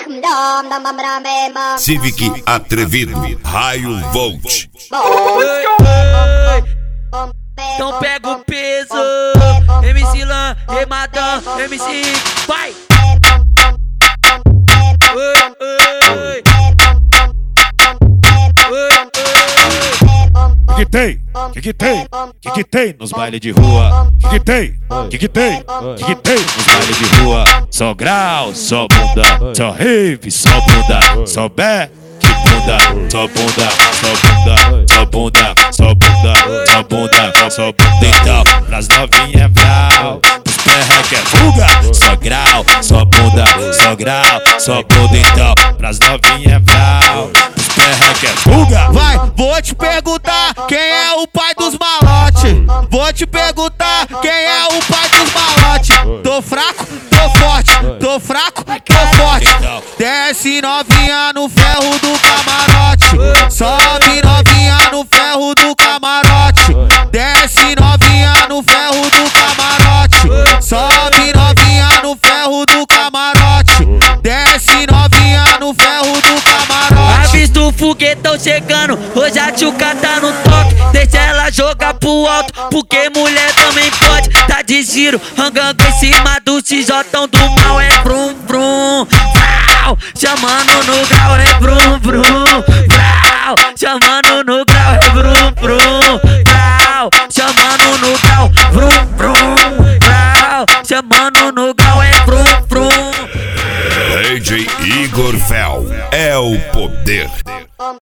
Civic atrevido, raio Volt. Então pega o peso, MC Lan, Remadão, MC, vai! Que tem nos bailes de rua? Que tem nos bailes de rua? Só grau, só bunda, só rave, só bunda, só back, bunda, só bunda, só bunda, só bunda, só bunda, só bunda, só bunda. Então, pras novinhas brau, os perreque é fuga. Só grau, só bunda, só grau, só bunda. Então, pras novinhas brau, os perreque é fuga. Vai, vou te perguntar quem é o pai dos malote. Vou te perguntar quem é o pai dos malote. Tô fraco, tô forte, tô fraco, tô forte. Desce novinha no ferro do camarote. Sobe novinha no ferro do camarote. Desce novinha no ferro do camarote. Sobe novinha no ferro do camarote. Desce novinha no ferro do camarote. Avista o foguetão chegando, hoje a tchuca tá no toque. Deixa ela jogar pro alto, porque mulher também pode. Tá de giro, rangando em cima do xijotão do mal. É brum brum, vrau, chamando no grau. É brum brum, vrau, chamando no grau. É brum brum, vrau, chamando no grau. Brum brum, vrau, chamando no grau. É brum brum. DJ Igor Fel é o poder.